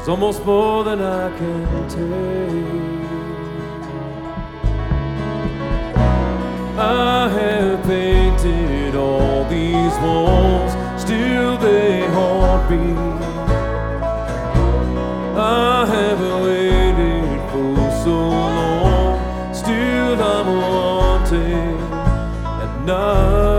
It's almost more than I can take. I have painted all these walls, still they haunt me. I have waited for so long, still I'm wanting at night.